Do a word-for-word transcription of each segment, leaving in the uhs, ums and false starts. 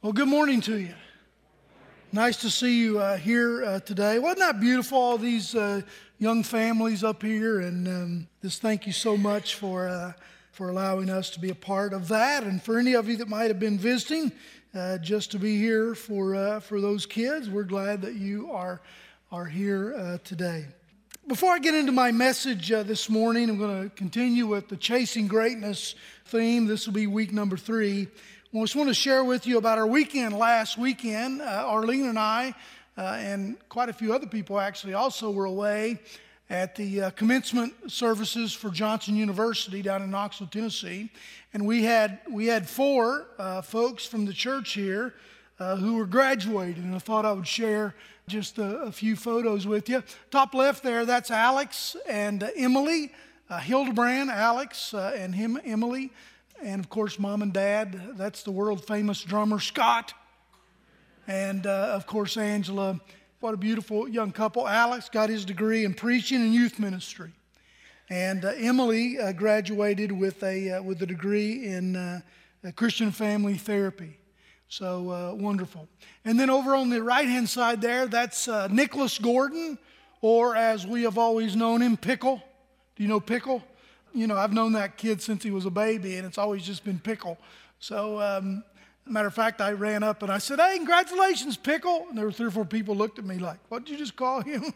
Well, good morning to you. Nice to see you uh, here uh, today. Wasn't that beautiful, all these uh, young families up here? And um, just thank you so much for uh, for allowing us to be a part of that. And for any of you that might have been visiting, uh, just to be here for uh, for those kids, we're glad that you are, are here uh, today. Before I get into my message uh, this morning, I'm going to continue with the Chasing Greatness theme. This will be week number three. I just want to share with you about our weekend last weekend. Uh, Arlene and I, uh, and quite a few other people actually also were away at the uh, commencement services for Johnson University down in Knoxville, Tennessee. And we had we had four uh, folks from the church here uh, who were graduating. And I thought I would share just a, a few photos with you. Top left there, that's Alex and uh, Emily. Uh, Hildebrand, Alex, uh, and him, Emily. And, of course, Mom and Dad, that's the world-famous drummer, Scott. And, uh, of course, Angela. What a beautiful young couple. Alex got his degree in preaching and youth ministry. And uh, Emily uh, graduated with a uh, with a degree in uh, Christian family therapy. So uh, wonderful. And then over on the right-hand side there, that's uh, Nicholas Gordon, or as we have always known him, Pickle. Do you know Pickle? You know, I've known that kid since he was a baby, and it's always just been Pickle. So, um, matter of fact, I ran up and I said, "Hey, congratulations, Pickle." And there were three or four people looked at me like, "What did you just call him?"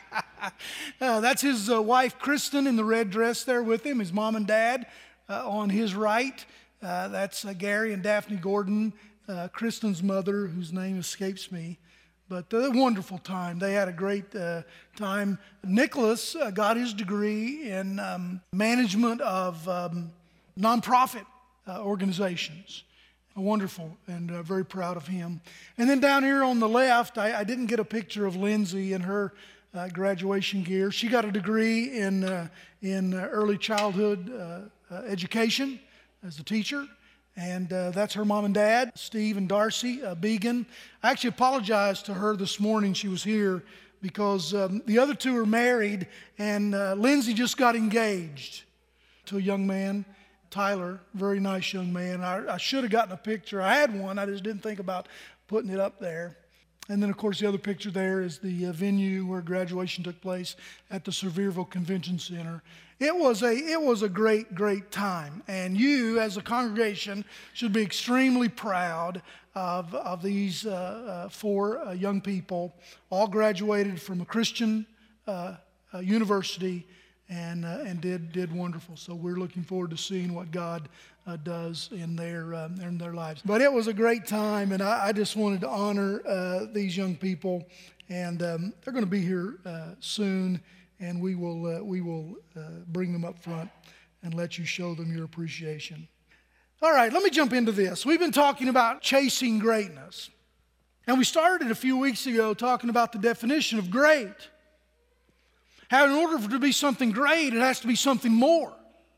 uh, that's his uh, wife, Kristen, in the red dress there with him, his mom and dad uh, on his right. Uh, that's uh, Gary and Daphne Gordon, uh, Kristen's mother, whose name escapes me. But a wonderful time. They had a great uh, time. Nicholas uh, got his degree in um, management of um, nonprofit uh, organizations. Wonderful, and uh, very proud of him. And then down here on the left, I, I didn't get a picture of Lindsay in her uh, graduation gear. She got a degree in uh, in uh, early childhood uh, uh, education as a teacher. And uh, that's her mom and dad, Steve and Darcy uh, Began. I actually apologized to her this morning. She was here because um, the other two are married, and uh, Lindsay just got engaged to a young man, Tyler, very nice young man. I, I should have gotten a picture. I had one. I just didn't think about putting it up there. And then, of course, the other picture there is the uh, venue where graduation took place at the Sevierville Convention Center. It was a it was a great, great time. And you, as a congregation, should be extremely proud of, of these uh, uh, four uh, young people, all graduated from a Christian uh, uh, university and uh, and did did wonderful. So we're looking forward to seeing what God uh, does in their um, in their lives. But it was a great time, and I, I just wanted to honor uh, these young people, and um, they're going to be here uh, soon, and we will uh, we will uh, bring them up front and let you show them your appreciation. All right, let me jump into this. We've been talking about chasing greatness, and we started a few weeks ago talking about the definition of great. How in order for it to be something great, it has to be something more.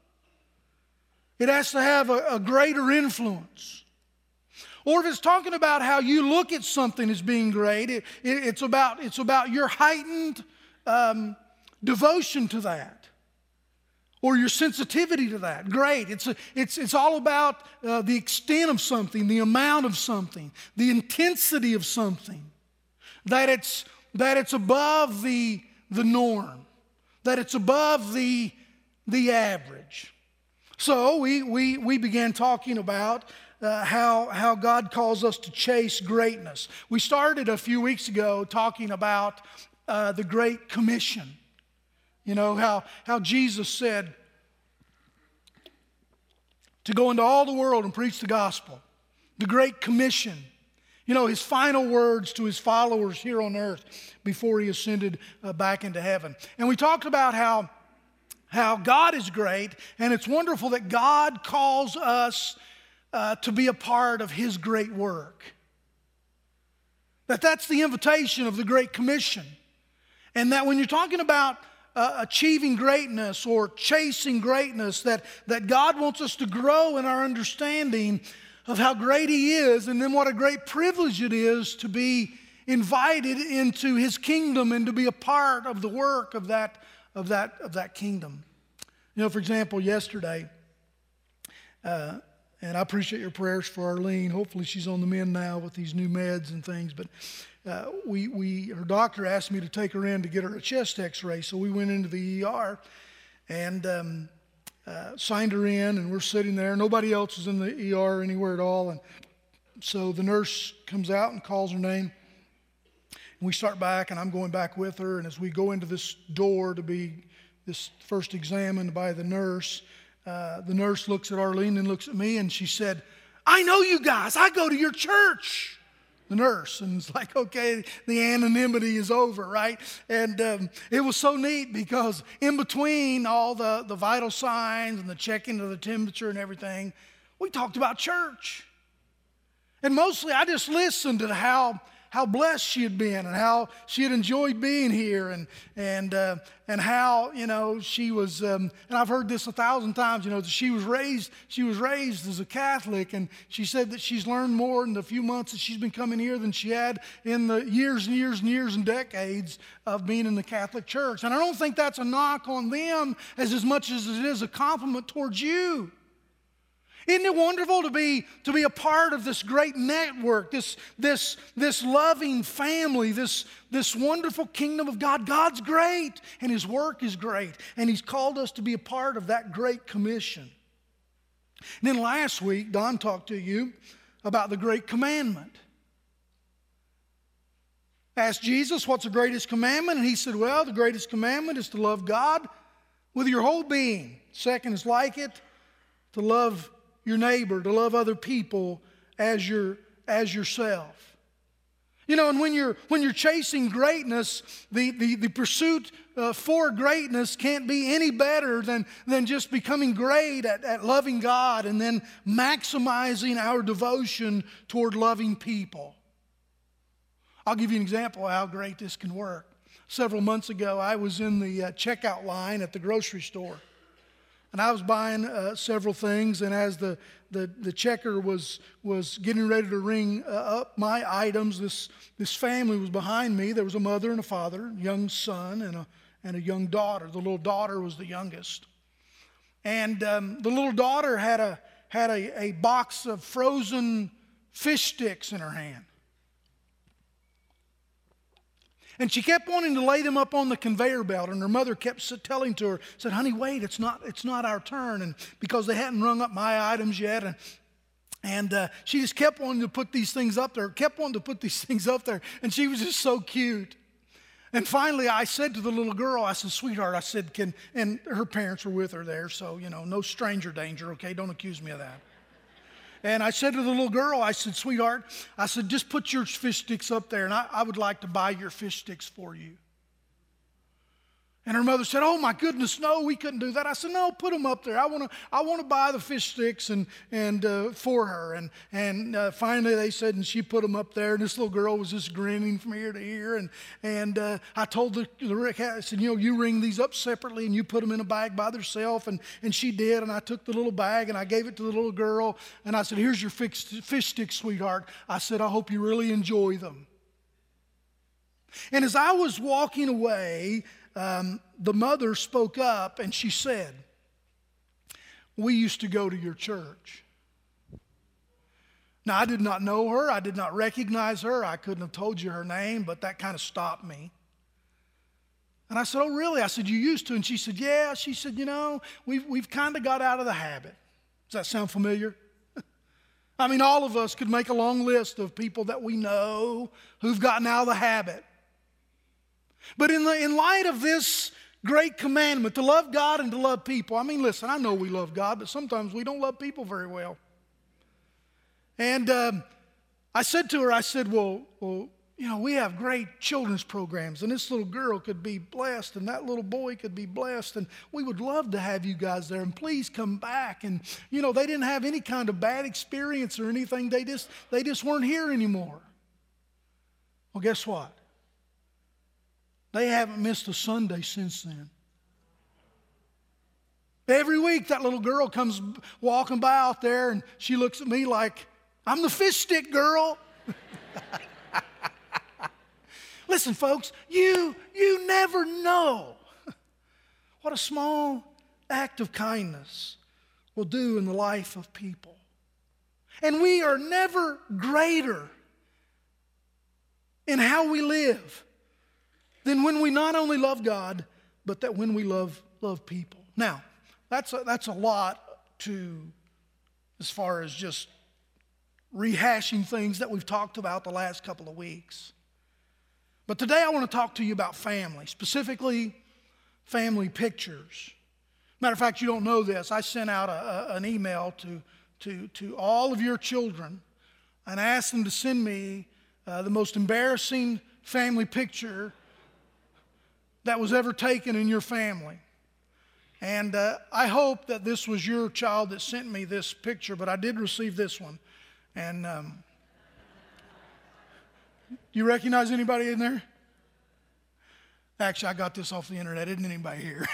It has to have a, a greater influence. Or if it's talking about how you look at something as being great, it, it, it's, about, it's about your heightened um, devotion to that. Or your sensitivity to that. Great. It's, a, it's, it's all about uh, the extent of something, the amount of something, the intensity of something. That it's, that it's above the the norm, that it's above the, the average. So we, we, we began talking about uh, how, how God calls us to chase greatness. We started a few weeks ago talking about uh, the Great Commission. You know, how, how Jesus said to go into all the world and preach the gospel. The Great Commission. You know, his final words to his followers here on earth before he ascended uh, back into heaven. And we talked about how, how God is great, and it's wonderful that God calls us uh, to be a part of his great work. That that's the invitation of the Great Commission. And that when you're talking about uh, achieving greatness or chasing greatness, that, that God wants us to grow in our understanding of how great he is, and then what a great privilege it is to be invited into his kingdom and to be a part of the work of that, of that, of that kingdom. You know, for example, yesterday, uh, and I appreciate your prayers for Arlene. Hopefully she's on the mend now with these new meds and things. But uh, we, we, her doctor asked me to take her in to get her a chest x-ray. So we went into the E R and um, uh, signed her in, and we're sitting there. Nobody else is in the E R anywhere at all. And so the nurse comes out and calls her name. And we start back, and I'm going back with her. And as we go into this door to be this first examined by the nurse, uh, the nurse looks at Arlene and looks at me, and she said, "I know you guys. I go to your church." The nurse. And it's like, okay, the anonymity is over, right? And um, it was so neat because in between all the, the vital signs and the checking of the temperature and everything, we talked about church. And mostly I just listened to how how blessed she had been and how she had enjoyed being here, and and uh, and how, you know, she was, um, and I've heard this a thousand times, you know, that she was raised, she was raised as a Catholic, and she said that she's learned more in the few months that she's been coming here than she had in the years and years and years and decades of being in the Catholic Church. And I don't think that's a knock on them as, as much as it is a compliment towards you. Isn't it wonderful to be, to be a part of this great network, this, this, this loving family, this, this wonderful kingdom of God? God's great, and His work is great, and He's called us to be a part of that great commission. And then last week, Don talked to you about the great commandment. Asked Jesus, what's the greatest commandment? And He said, well, the greatest commandment is to love God with your whole being. Second is like it, to love your neighbor, to love other people as your as yourself. You know, and when you're when you're chasing greatness, the the, the pursuit uh, for greatness can't be any better than than just becoming great at, at loving God and then maximizing our devotion toward loving people. I'll give you an example of how great this can work. Several months ago, I was in the uh, checkout line at the grocery store. And I was buying uh, several things, and as the, the, the checker was, was getting ready to ring uh, up my items, this, this family was behind me. There was a mother and a father, a young son, and a, and a young daughter. The little daughter was the youngest. And um, the little daughter had, a, had a, a box of frozen fish sticks in her hand. And she kept wanting to lay them up on the conveyor belt, and her mother kept telling to her, said, honey, wait, it's not, it's not our turn. And because they hadn't rung up my items yet, and, and uh, she just kept wanting to put these things up there, kept wanting to put these things up there, and she was just so cute. And finally, I said to the little girl, I said, sweetheart, I said, can, and her parents were with her there, so, you know, no stranger danger, okay? Don't accuse me of that. And I said to the little girl, I said, sweetheart, I said, just put your fish sticks up there, and I, I would like to buy your fish sticks for you. And her mother said, oh my goodness, no, we couldn't do that. I said, no, put them up there. I want to I want to buy the fish sticks and, and uh, for her. And, and uh, finally they said, and she put them up there, and this little girl was just grinning from ear to ear. And, and uh, I told the, the I said, you know, you ring these up separately and you put them in a bag by themselves. And, and she did, and I took the little bag and I gave it to the little girl. And I said, here's your fish, fish sticks, sweetheart. I said, I hope you really enjoy them. And as I was walking away, Um, the mother spoke up and she said, we used to go to your church. Now, I did not know her. I did not recognize her. I couldn't have told you her name, but that kind of stopped me. And I said, oh, really? I said, you used to? And she said, yeah. She said, you know, we've, we've kind of got out of the habit. Does that sound familiar? I mean, all of us could make a long list of people that we know who've gotten out of the habit. But in, the, in light of this great commandment, to love God and to love people, I mean, listen, I know we love God, but sometimes we don't love people very well. And um, I said to her, I said, well, well, you know, we have great children's programs, and this little girl could be blessed, and that little boy could be blessed, and we would love to have you guys there, and please come back. And, you know, they didn't have any kind of bad experience or anything. They just, they just weren't here anymore. Well, guess what? They haven't missed a Sunday since then. Every week that little girl comes walking by out there and she looks at me like, I'm the fish stick girl. Listen, folks, you, you never know what a small act of kindness will do in the life of people. And we are never greater in how we live than when we not only love God, but that when we love, love people. Now, that's a, that's a lot to, as far as just rehashing things that we've talked about the last couple of weeks. But today I want to talk to you about family, specifically family pictures. Matter of fact, you don't know this. I sent out a, a, an email to, to, to all of your children and asked them to send me uh, the most embarrassing family picture that was ever taken in your family. And uh, I hope that this was your child that sent me this picture, but I did receive this one. And um, you recognize anybody in there? Actually, I got this off the internet. Isn't anybody here?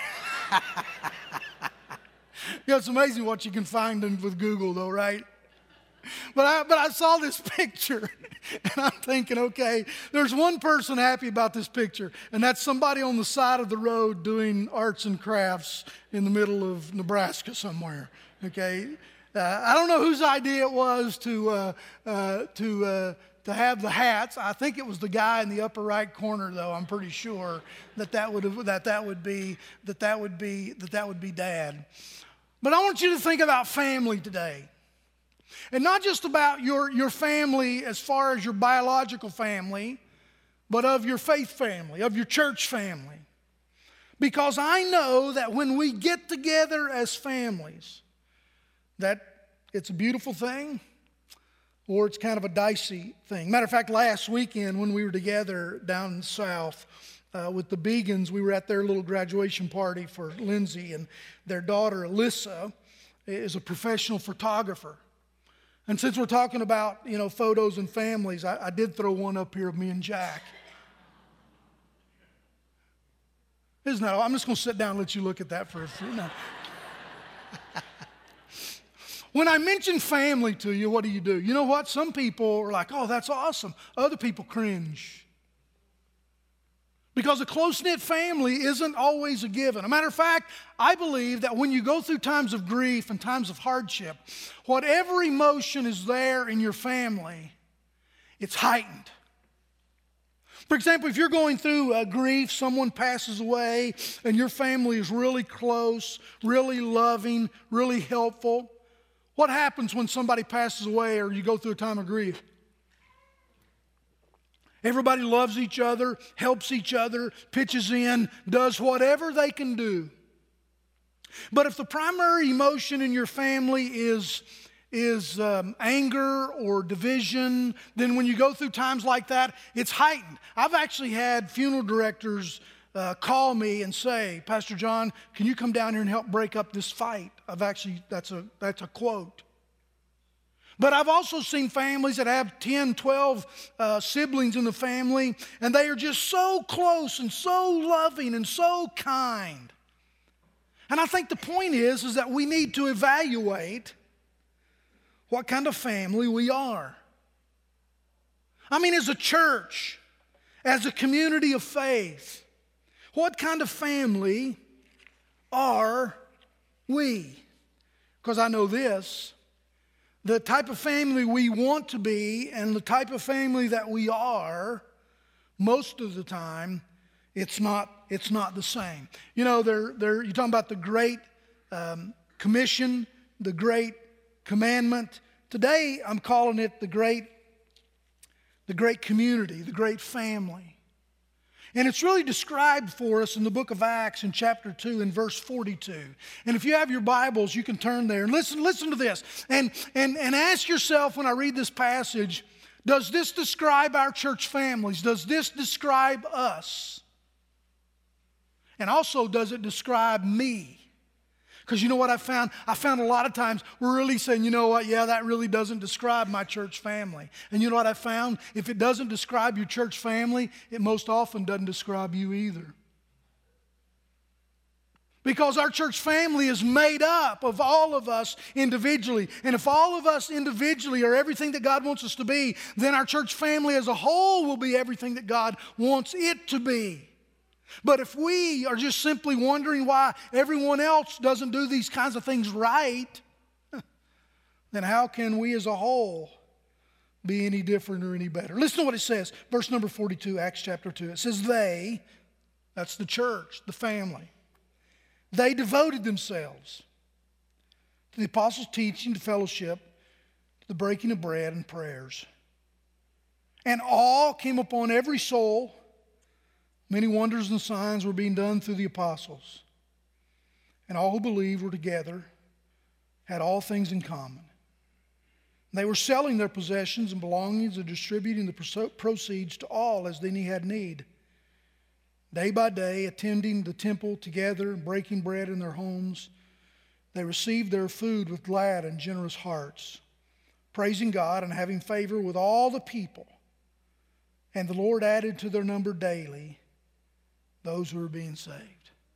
You know, it's amazing what you can find in, with Google, though, right? But I, but I saw this picture, and I'm thinking, okay, there's one person happy about this picture, and that's somebody on the side of the road doing arts and crafts in the middle of Nebraska somewhere, okay? Uh, I don't know whose idea it was to, uh, uh, to, uh, to have the hats. I think it was the guy in the upper right corner, though. I'm pretty sure that that would, have, that that would be, that that would be, that that would be Dad. But I want you to think about family today. And not just about your, your family as far as your biological family, but of your faith family, of your church family. Because I know that when we get together as families, that it's a beautiful thing or it's kind of a dicey thing. Matter of fact, last weekend when we were together down south uh, with the Begans, we were at their little graduation party for Lindsay, and their daughter Alyssa is a professional photographer. And since we're talking about, you know, photos and families, I, I did throw one up here of me and Jack. Isn't that all? I'm just going to sit down and let you look at that for a few minutes. When I mention family to you, what do you do? You know what? Some people are like, oh, that's awesome. Other people cringe. Because a close-knit family isn't always a given. As a matter of fact, I believe that when you go through times of grief and times of hardship, whatever emotion is there in your family, it's heightened. For example, if you're going through uh, grief, someone passes away, and your family is really close, really loving, really helpful, what happens when somebody passes away or you go through a time of grief? Everybody loves each other, helps each other, pitches in, does whatever they can do. But if the primary emotion in your family is, is um, anger or division, then when you go through times like that, it's heightened. I've actually had funeral directors uh, call me and say, Pastor John, can you come down here and help break up this fight? I've actually, that's a, that's a quote. But I've also seen families that have ten, twelve uh, siblings in the family, and they are just so close and so loving and so kind. And I think the point is, is that we need to evaluate what kind of family we are. I mean, as a church, as a community of faith, what kind of family are we? Because I know this. The type of family we want to be and the type of family that we are, most of the time, it's not, it's not the same. You know, they're, they're, you're talking about the Great um, Commission, the Great Commandment. Today, I'm calling it the Great, the Great Community, the Great Family. And it's really described for us in the book of Acts in chapter two and verse forty-two. And if you have your Bibles, you can turn there and listen, listen to this. And, and, and ask yourself when I read this passage, does this describe our church families? Does this describe us? And also, does it describe me? Because you know what I found? I found a lot of times we're really saying, you know what, yeah, that really doesn't describe my church family. And you know what I found? If it doesn't describe your church family, it most often doesn't describe you either. Because our church family is made up of all of us individually. And if all of us individually are everything that God wants us to be, then our church family as a whole will be everything that God wants it to be. But if we are just simply wondering why everyone else doesn't do these kinds of things right, then how can we as a whole be any different or any better? Listen to what it says. Verse number forty-two, Acts chapter two. It says, they, that's the church, the family, they devoted themselves to the apostles' teaching, to fellowship, to the breaking of bread and prayers. And awe came upon every soul. Many wonders and signs were being done through the apostles. And all who believed were together, had all things in common. They were selling their possessions and belongings and distributing the proceeds to all as any had need. Day by day, attending the temple together and breaking bread in their homes, they received their food with glad and generous hearts, praising God and having favor with all the people. And the Lord added to their number daily those who were being saved.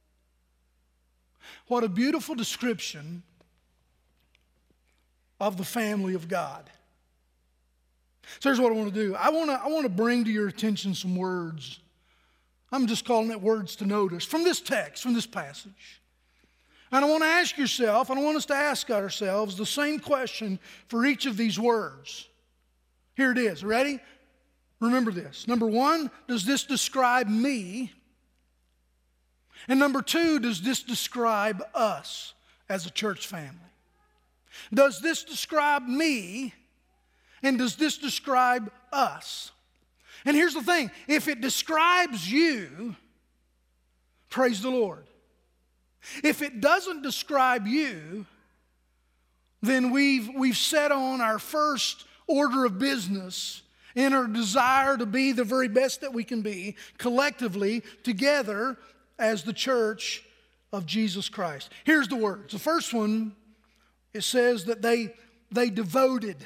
What a beautiful description of the family of God. So here's what I want to do. I want to, I want to bring to your attention some words. I'm just calling it words to notice from this text, from this passage. And I want to ask yourself, and I want us to ask ourselves the same question for each of these words. Here it is. Ready? Remember this. Number one, does this describe me? And number two, does this describe us as a church family? Does this describe me? And does this describe us? And here's the thing. If it describes you, praise the Lord. If it doesn't describe you, then we've, we've set on our first order of business in our desire to be the very best that we can be collectively together as the church of Jesus Christ. Here's the words. The first one, it says that they, they devoted.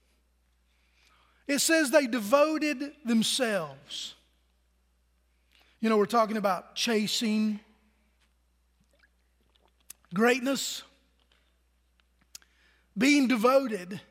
It says they devoted themselves. You know, we're talking about chasing greatness. Being devoted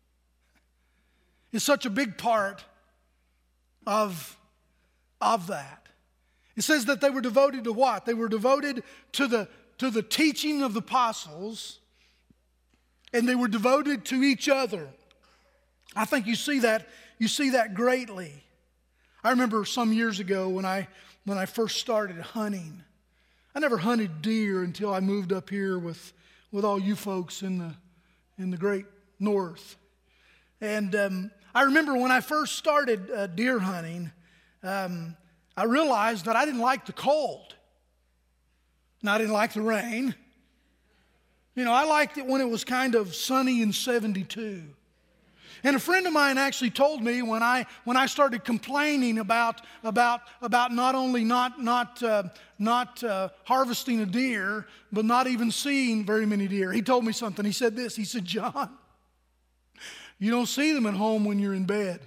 is such a big part of, of that. It says that they were devoted to what? They were devoted to the, to the teaching of the apostles, and they were devoted to each other. I think you see that, you see that greatly. I remember some years ago when I, when I first started hunting. I never hunted deer until I moved up here with, with all you folks in the, in the great north. And um, I remember when I first started uh, deer hunting, um, I realized that I didn't like the cold. And I didn't like the rain. You know, I liked it when it was kind of sunny and seventy-two. And a friend of mine actually told me when I when I started complaining about about about not only not not uh, not uh, harvesting a deer, but not even seeing very many deer. He told me something. He said this. He said, "John, you don't see them at home when you're in bed."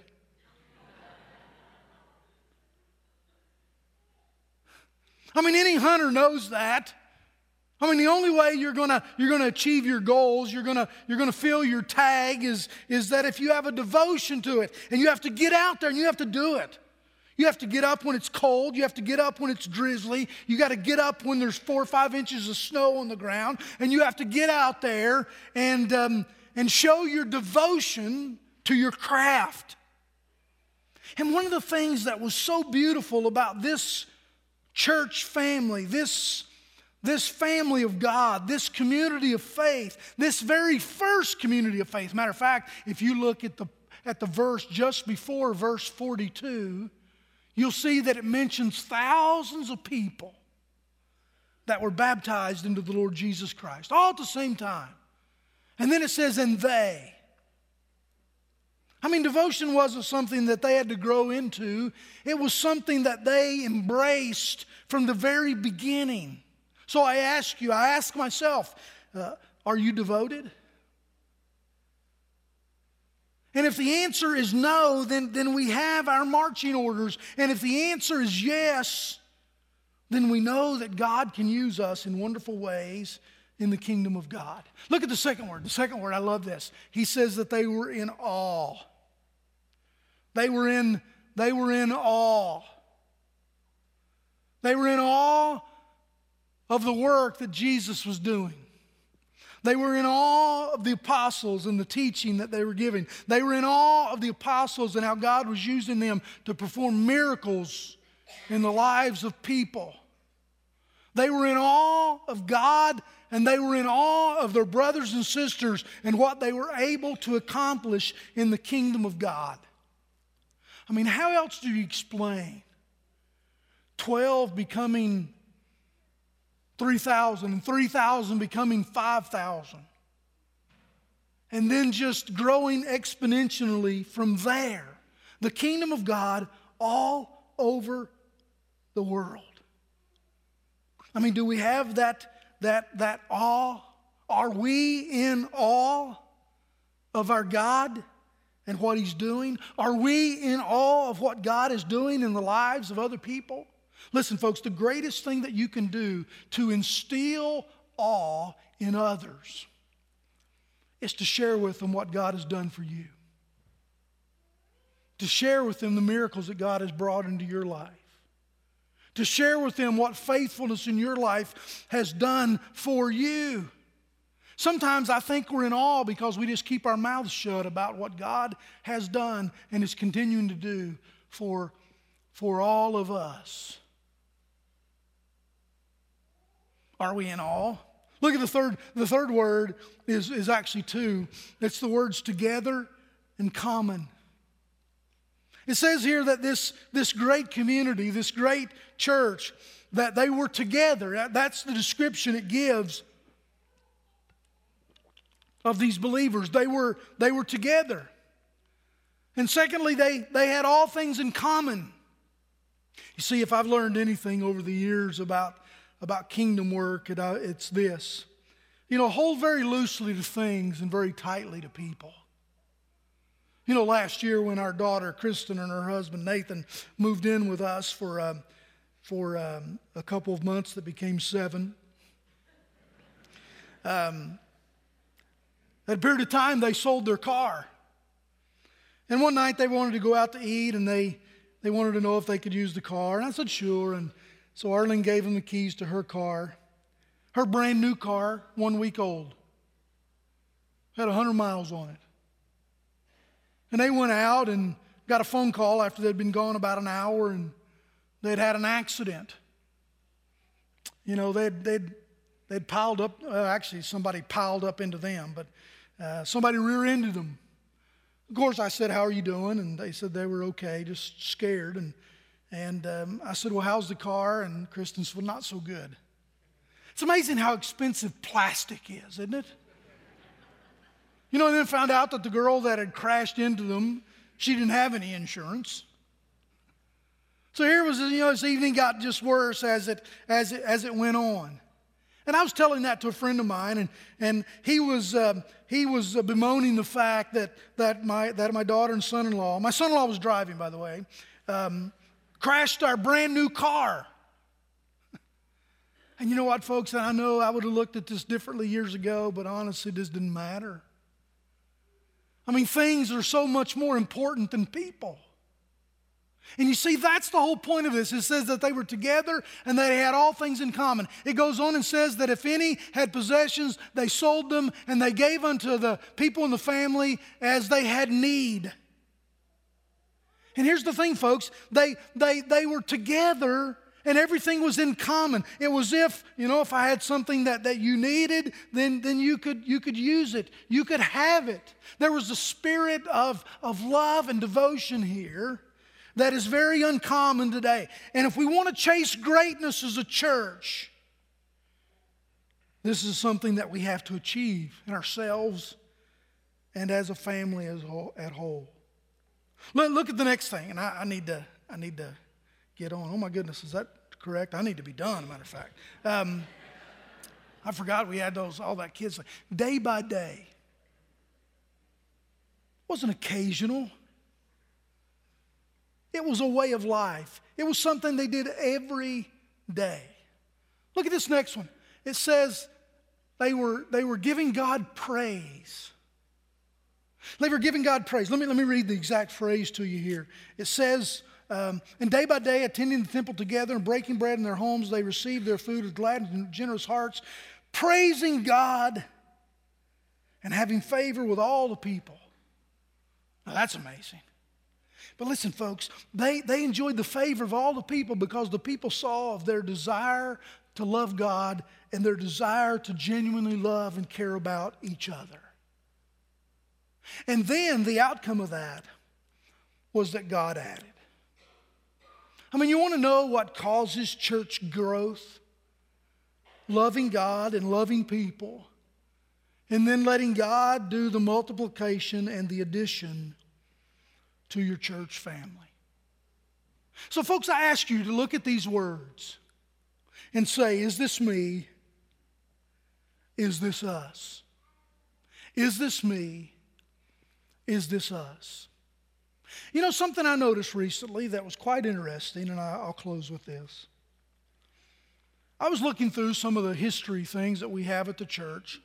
I mean, any hunter knows that. I mean, the only way you're gonna you're gonna achieve your goals, you're gonna you're gonna fill your tag is is that if you have a devotion to it, and you have to get out there and you have to do it. You have to get up when it's cold. You have to get up when it's drizzly. You got to get up when there's four or five inches of snow on the ground, and you have to get out there and um, and show your devotion to your craft. And one of the things that was so beautiful about this church family, this, this family of God, this community of faith, this very first community of faith. Matter of fact, if you look at the, at the verse just before verse forty-two, you'll see that it mentions thousands of people that were baptized into the Lord Jesus Christ, all at the same time. And then it says, and they. I mean, devotion wasn't something that they had to grow into. It was something that they embraced from the very beginning. So I ask you, I ask myself, uh, are you devoted? And if the answer is no, then, then we have our marching orders. And if the answer is yes, then we know that God can use us in wonderful ways in the kingdom of God. Look at the second word. The second word, I love this. He says that they were in awe. They were in, they were in awe. They were in awe of the work that Jesus was doing. They were in awe of the apostles and the teaching that they were giving. They were in awe of the apostles and how God was using them to perform miracles in the lives of people. They were in awe of God, and they were in awe of their brothers and sisters and what they were able to accomplish in the kingdom of God. I mean, how else do you explain twelve becoming three thousand and three thousand becoming five thousand? And then just growing exponentially from there. The kingdom of God all over the world. I mean, do we have that, that, that awe? Are we in awe of our God and what He's doing? Are we in awe of what God is doing in the lives of other people? Listen, folks, the greatest thing that you can do to instill awe in others is to share with them what God has done for you. To share with them the miracles that God has brought into your life. To share with them what faithfulness in your life has done for you. Sometimes I think we're in awe because we just keep our mouths shut about what God has done and is continuing to do for, for all of us. Are we in awe? Look at the third, the third word is, is actually two. It's the words together and common. It says here that this, this great community, this great church, that they were together. That's the description it gives of these believers. They were, they were together. And secondly, they, they had all things in common. You see, if I've learned anything over the years about, about kingdom work, it, uh, it's this. You know, hold very loosely to things and very tightly to people. You know, last year when our daughter Kristen and her husband Nathan moved in with us for, um, for um, a couple of months that became seven, um, at a period of time they sold their car. And one night they wanted to go out to eat, and they, they wanted to know if they could use the car. And I said, sure. And so Arlene gave them the keys to her car. Her brand new car, one week old. Had one hundred miles on it. And they went out and got a phone call after they'd been gone about an hour, and they'd had an accident. You know, they'd, they'd, they'd piled up, uh, actually somebody piled up into them, but uh, somebody rear-ended them. Of course, I said, how are you doing? And they said they were okay, just scared. And, and um, I said, well, how's the car? And Kristen said, well, not so good. It's amazing how expensive plastic is, isn't it? You know, and then found out that the girl that had crashed into them, she didn't have any insurance. So here was, you know, this evening got just worse as it as it as it went on. And I was telling that to a friend of mine, and and he was um, he was bemoaning the fact that that my that my daughter and son-in-law, my son-in-law was driving, by the way, um, crashed our brand new car. And you know what, folks? And I know I would have looked at this differently years ago, but honestly, this didn't matter. I mean, things are so much more important than people. And you see, that's the whole point of this. It says that they were together and they had all things in common. It goes on and says that if any had possessions, they sold them and they gave unto the people in the family as they had need. And here's the thing, folks. They, they, they were together and everything was in common. It was if, you know, if I had something that, that you needed, then, then you could, you could use it. You could have it. There was a spirit of, of love and devotion here that is very uncommon today. And if we want to chase greatness as a church, this is something that we have to achieve in ourselves and as a family as whole, at whole. Look, look at the next thing, and I, I need to I need to get on. Oh my goodness, is that correct? I need to be done, as a matter of fact. Um, I forgot we had those all that kids. Day by day. It wasn't occasional. It was a way of life. It was something they did every day. Look at this next one. It says they were, they were giving God praise. They were giving God praise. Let me, let me read the exact phrase to you here. It says, um, and day by day, attending the temple together and breaking bread in their homes, they received their food with glad and generous hearts, praising God and having favor with all the people. Now that's amazing. But listen, folks, they, they enjoyed the favor of all the people because the people saw of their desire to love God and their desire to genuinely love and care about each other. And then the outcome of that was that God added. I mean, you want to know what causes church growth? Loving God and loving people, and then letting God do the multiplication and the addition to your church family. So, folks, I ask you to look at these words and say, is this me? Is this us? Is this me? Is this us? You know, something I noticed recently that was quite interesting, and I'll close with this. I was looking through some of the history things that we have at the church,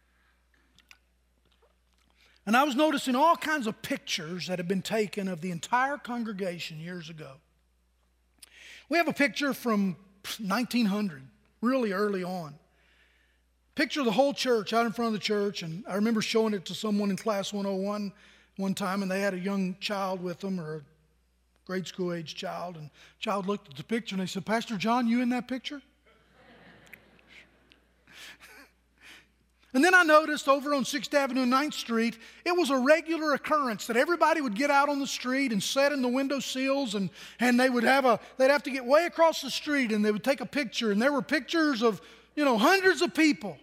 and I was noticing all kinds of pictures that have been taken of the entire congregation years ago. We have a picture from nineteen hundred, really early on. Picture of the whole church out in front of the church, and I remember showing it to someone in class one oh one one time, and they had a young child with them, or a grade school age child, and the child looked at the picture and they said, "Pastor John, you in that picture?" And then I noticed over on sixth Avenue and ninth Street, it was a regular occurrence that everybody would get out on the street and sit in the window sills, and, and they would have a, they'd have to get way across the street and they would take a picture, and there were pictures of, you know, hundreds of people.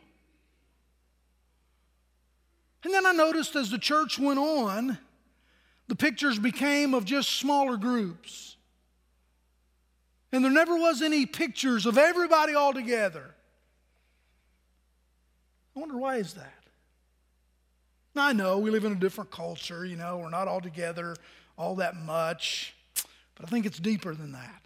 And then I noticed as the church went on, the pictures became of just smaller groups. And there never was any pictures of everybody all together. I wonder, why is that? Now, I know we live in a different culture, you know, we're not all together all that much, but I think it's deeper than that.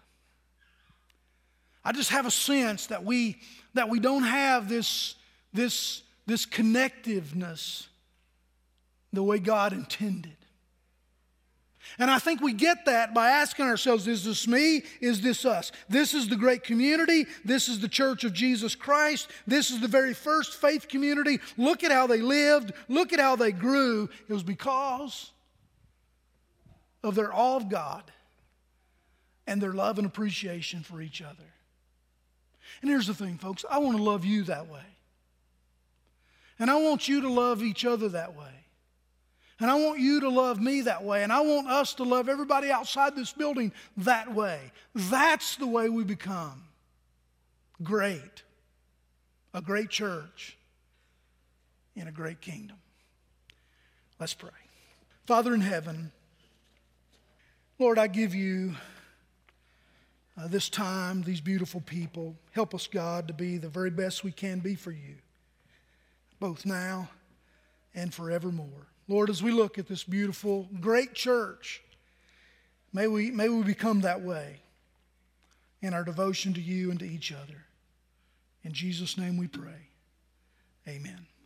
I just have a sense that we that we don't have this, this, this connectiveness the way God intended. And I think we get that by asking ourselves, is this me? Is this us? This is the great community. This is the church of Jesus Christ. This is the very first faith community. Look at how they lived. Look at how they grew. It was because of their awe of God and their love and appreciation for each other. And here's the thing, folks. I want to love you that way. And I want you to love each other that way. And I want you to love me that way. And I want us to love everybody outside this building that way. That's the way we become great. A great church in a great kingdom. Let's pray. Father in heaven, Lord, I give you uh, this time, these beautiful people. Help us, God, to be the very best we can be for you, both now and forevermore. Lord, as we look at this beautiful, great church, may we, may we become that way in our devotion to you and to each other. In Jesus' name we pray. Amen.